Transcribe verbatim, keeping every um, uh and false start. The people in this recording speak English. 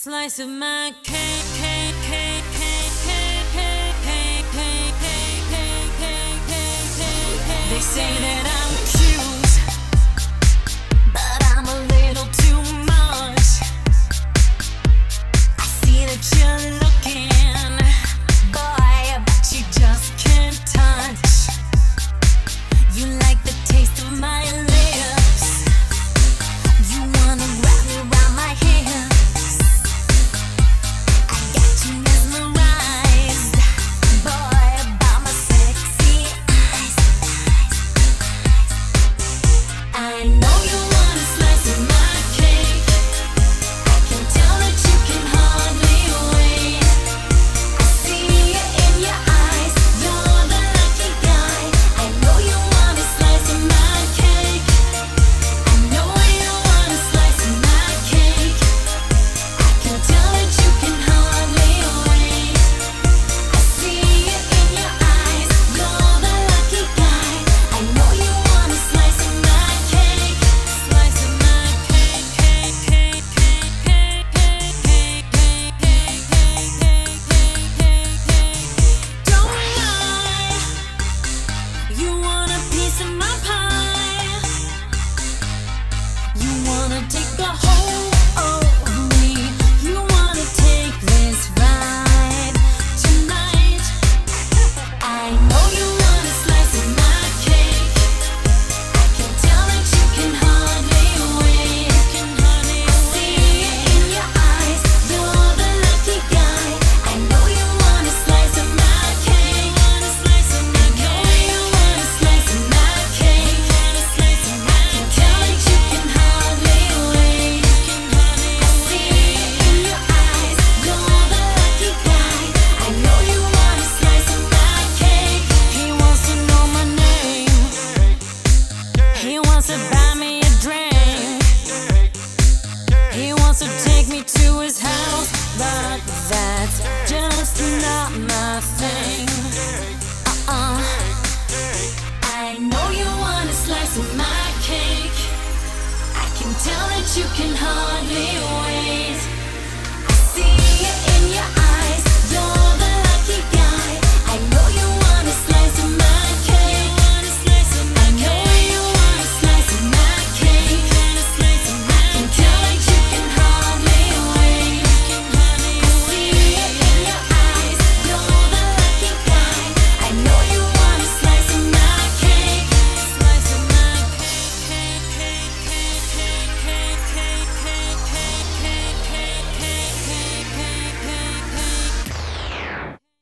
Slice of my cake, cake, cake, cake, cake, cake, cake, cake, cake, cake, cake, cake, cake. They say that I'm cute, but I'm a little too much. I see that you're looking, boy, but you just can't touch. You like the taste of my lips. You wanna grab me around my hips. Just not my thing. Uh-uh. I know you want a slice of my cake. I can tell that you can hardly wait.